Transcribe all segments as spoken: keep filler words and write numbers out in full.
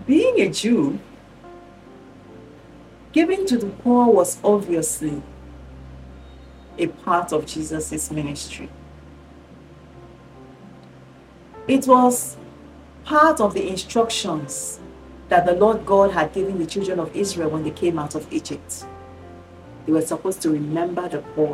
being a Jew, giving to the poor was obviously a part of Jesus' ministry. It was part of the instructions that the Lord God had given the children of Israel when they came out of Egypt. They were supposed to remember the poor.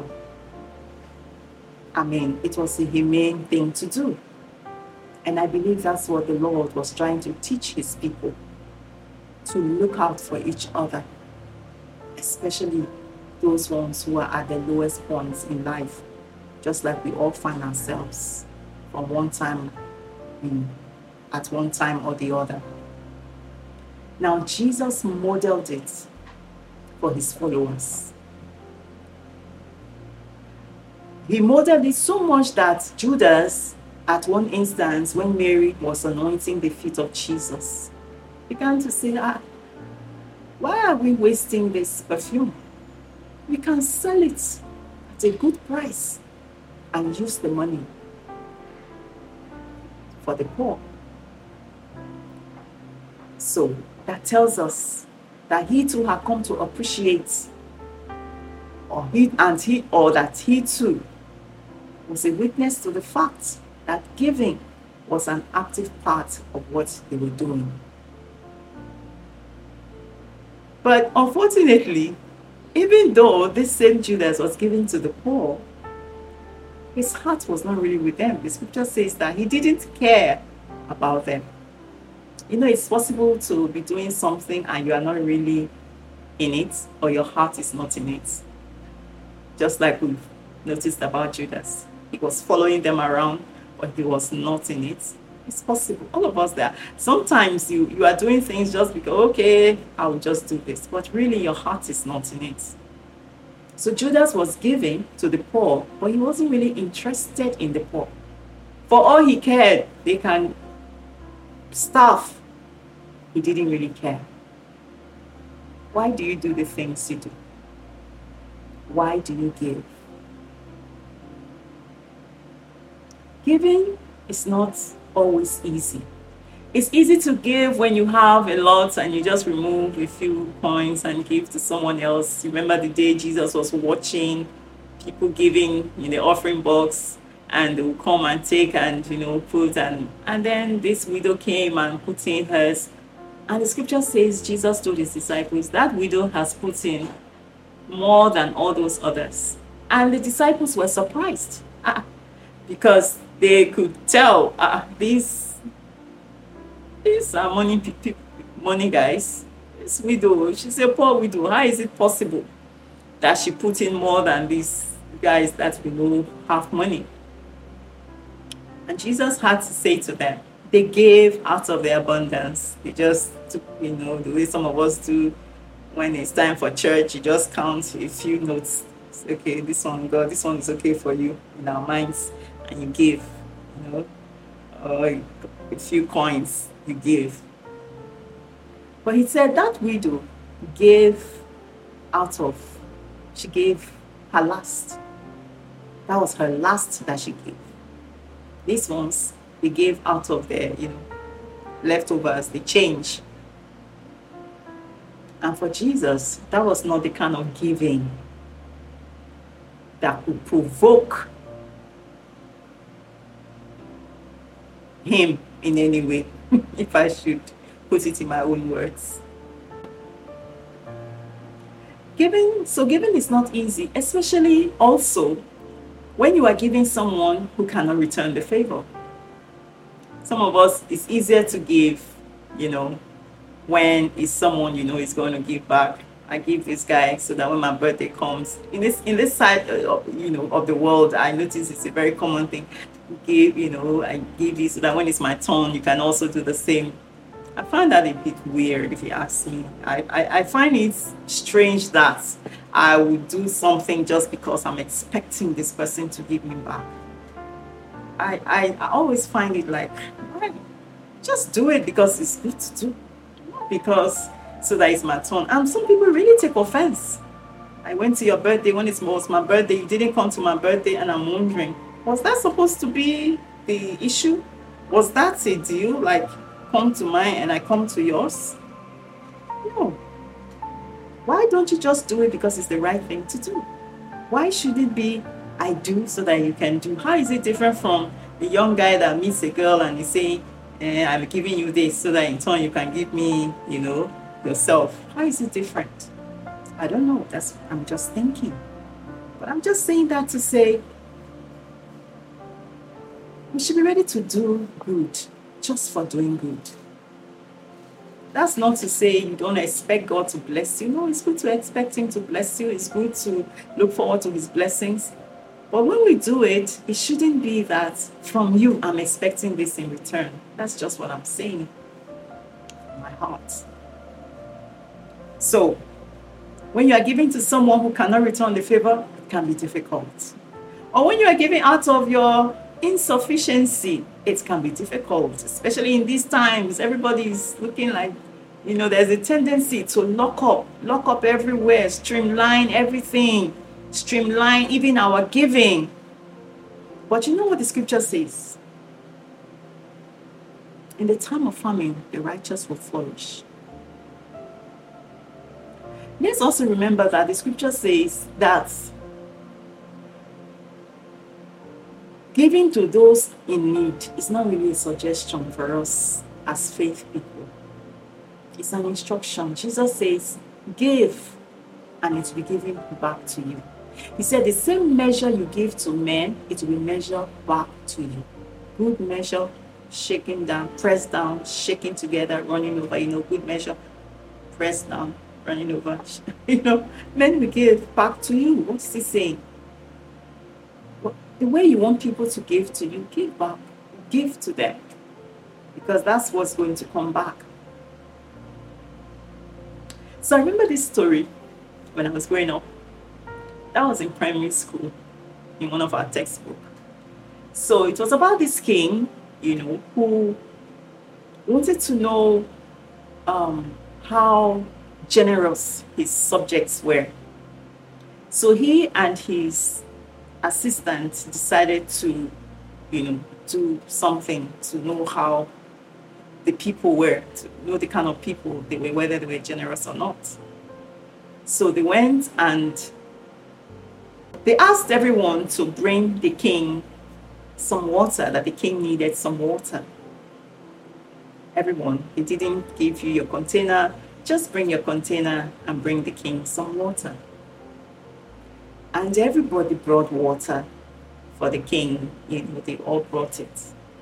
I mean, it was a humane thing to do. And I believe that's what the Lord was trying to teach his people, to look out for each other, especially those ones who are at the lowest points in life, just like we all find ourselves from one time in, at one time or the other. Now, Jesus modeled it for his followers. He modeled it so much that Judas, at one instance, when Mary was anointing the feet of Jesus, began to say, ah, why are we wasting this perfume? We can sell it at a good price and use the money for the poor. So that tells us that he too had come to appreciate, or he and he or that he too was a witness to the fact that giving was an active part of what they were doing. But unfortunately, even though this same Judas was giving to the poor, his heart was not really with them. The scripture says that he didn't care about them. You know, it's possible to be doing something and you are not really in it, or your heart is not in it. Just like we've noticed about Judas. He was following them around, but he was not in it. It's possible. All of us there. Sometimes you, you are doing things just because, okay, I'll just do this. But really, your heart is not in it. So Judas was giving to the poor, but he wasn't really interested in the poor. For all he cared, they can starve. He didn't really care. Why do you do the things you do? Why do you give? Giving is not always easy. It's easy to give when you have a lot and you just remove a few coins and give to someone else. Remember the day Jesus was watching people giving in the offering box, and they will come and take and, you know, put, and and then this widow came and put in hers. And the scripture says Jesus told his disciples that widow has put in more than all those others. And the disciples were surprised ah, because they could tell ah, these these are money people, money guys. This widow, she's a poor widow. How is it possible that she put in more than these guys that we know have money? And Jesus had to say to them, they gave out of their abundance. They just took, you know, the way some of us do when it's time for church, you just count a few notes. It's okay, this one, God, this one is okay for you in our minds, and you give, you know, or a few coins you give. But he said that widow gave out of, she gave her last. That was her last that she gave. These ones, they gave out of their, you know, leftovers, the change. And for Jesus, that was not the kind of giving that could provoke him in any way, if I should put it in my own words. Giving, so giving is not easy, especially also when you are giving someone who cannot return the favor. Some of us, it's easier to give, you know, when it's someone you know is going to give back. I give this guy so that when my birthday comes, in this in this side of, you know, of the world, I notice it's a very common thing. Give, you know, I give you so that when it's my turn, you can also do the same. I find that a bit weird, if you ask me. I, I, I find it strange that I would do something just because I'm expecting this person to give me back. I, I, I always find it like, why? Just do it because it's good to do. Not because so that it's my turn. And some people really take offense. I went to your birthday when it was my birthday. You didn't come to my birthday, and I'm wondering, was that supposed to be the issue? Was that a deal? Like, come to mine and I come to yours? No. Why don't you just do it because it's the right thing to do? Why should it be I do so that you can do? How is it different from the young guy that meets a girl and he's saying, eh, I'm giving you this so that in turn you can give me, you know, yourself? How is it different? I don't know. That's I'm just thinking. But I'm just saying that to say we should be ready to do good just for doing good. That's not to say you don't expect God to bless you. No, it's good to expect Him to bless you. It's good to look forward to His blessings. But when we do it, it shouldn't be that from you, I'm expecting this in return. That's just what I'm saying from my heart. So, when you are giving to someone who cannot return the favor, it can be difficult. Or when you are giving out of your insufficiency, it can be difficult, especially in these times. Everybody is looking like, you know, there's a tendency to lock up, lock up everywhere, streamline everything, streamline even our giving. But you know what the scripture says? In the time of famine, the righteous will flourish. Let's also remember that the scripture says that giving to those in need is not really a suggestion for us as faith people. It's an instruction. Jesus says, give, and it will be given back to you. He said, the same measure you give to men, it will be measured back to you. Good measure, shaking down, pressed down, shaking together, running over. You know, good measure, pressed down, running over. You know, men will give back to you. What is he saying? The way you want people to give to you, give back. Give to them. Because that's what's going to come back. So I remember this story when I was growing up. That was in primary school, in one of our textbooks. So it was about this king, you know, who wanted to know um, how generous his subjects were. So he and his assistant decided to, you know, do something to know how the people were, to know the kind of people they were, whether they were generous or not. So they went and they asked everyone to bring the king some water, that the king needed some water. Everyone, he didn't give you your container, just bring your container and bring the king some water. And everybody brought water for the king. You know, they all brought it.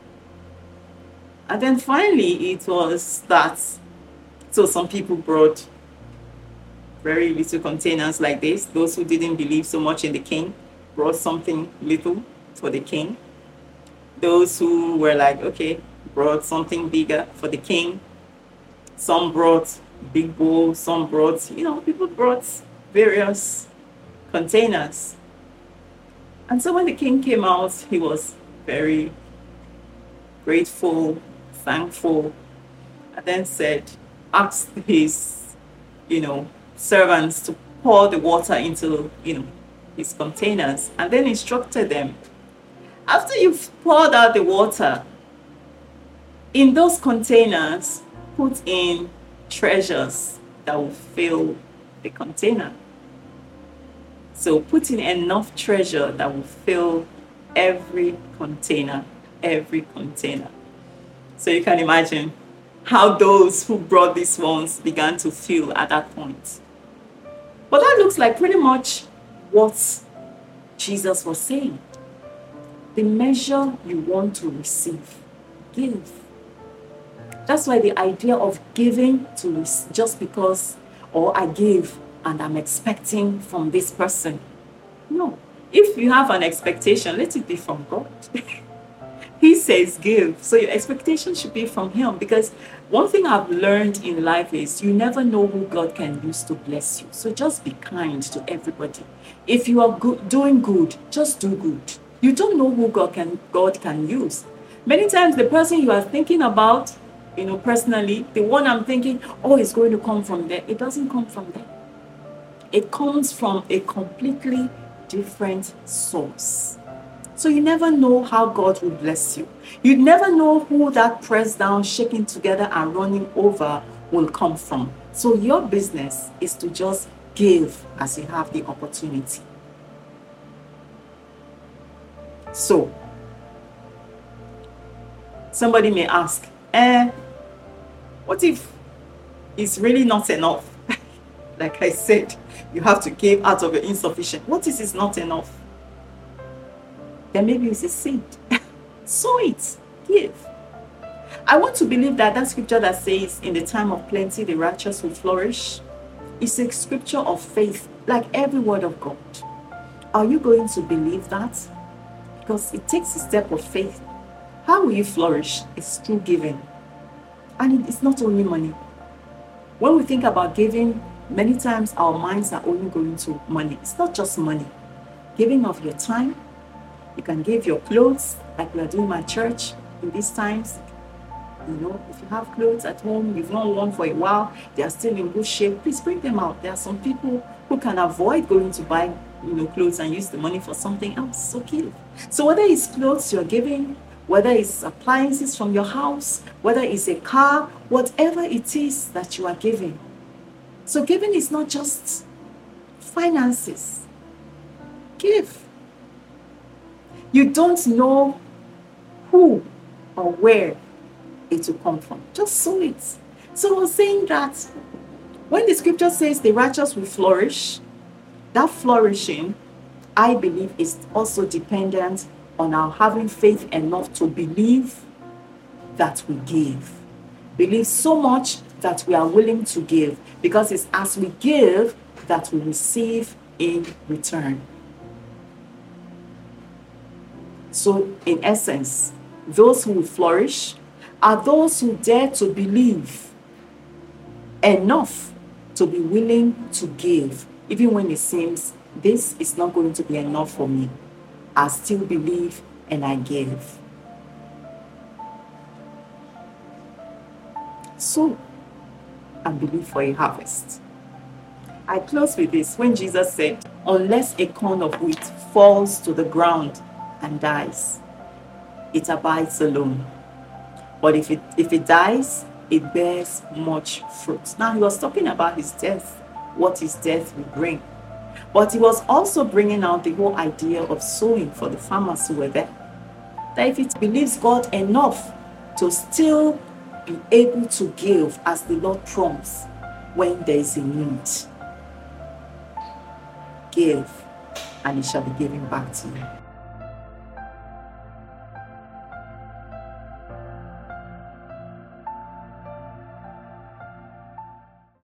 And then finally, it was that, so some people brought very little containers like this. Those who didn't believe so much in the king brought something little for the king. Those who were like, okay, brought something bigger for the king. Some brought big bowl, some brought, you know, people brought various containers. And so when the king came out, he was very grateful, thankful, and then said, asked his, you know, servants to pour the water into, you know, his containers, and then instructed them, after you've poured out the water, in those containers, put in treasures that will fill the container. So put in enough treasure that will fill every container, every container. So you can imagine how those who brought these ones began to feel at that point. But that looks like pretty much what Jesus was saying. The measure you want to receive, give. That's why the idea of giving to just because, or I give and I'm expecting from this person. No. If you have an expectation, let it be from God. He says give. So your expectation should be from Him. Because one thing I've learned in life is you never know who God can use to bless you. So just be kind to everybody. If you are good, doing good, just do good. You don't know who God can, God can use. Many times the person you are thinking about, you know, personally, the one I'm thinking, oh, it's going to come from there. It doesn't come from there. It comes from a completely different source. So you never know how God will bless you. You never know who that pressed down, shaking together and running over will come from. So your business is to just give as you have the opportunity. So somebody may ask, eh, what if it's really not enough? Like I said, you have to give out of your insufficient. What if it's not enough? Then maybe it's a seed. Sow it, give. I want to believe that that scripture that says, in the time of plenty, the righteous will flourish, is a scripture of faith, like every word of God. Are you going to believe that? Because it takes a step of faith. How will you flourish? It's through giving. And it's not only money. When we think about giving, many times our minds are only going to money. It's not just money. Giving of your time. You can give your clothes, like we are doing my church in these times. You know, if you have clothes at home, you've not worn for a while, they are still in good shape, please bring them out. There are some people who can avoid going to buy, you know, clothes and use the money for something else. So give. So whether it's clothes you're giving, whether it's appliances from your house, whether it's a car, whatever it is that you are giving. So giving is not just finances. Give. You don't know who or where it will come from. Just sow it. So I was saying that when the scripture says the righteous will flourish, that flourishing, I believe, is also dependent on our having faith enough to believe that we give. Believe so much that we are willing to give, because it's as we give that we receive in return. So in essence, those who will flourish are those who dare to believe enough to be willing to give, even when it seems this is not going to be enough for me. I still believe and I give. So, and believe for a harvest. I close with this. When Jesus said, unless a corn of wheat falls to the ground and dies, it abides alone. But if it if it dies, it bears much fruit. Now he was talking about his death, what his death will bring. But he was also bringing out the whole idea of sowing for the farmers who were there. That if it believes God enough to still be able to give as the Lord prompts when there is a need, give, and it shall be given back to you.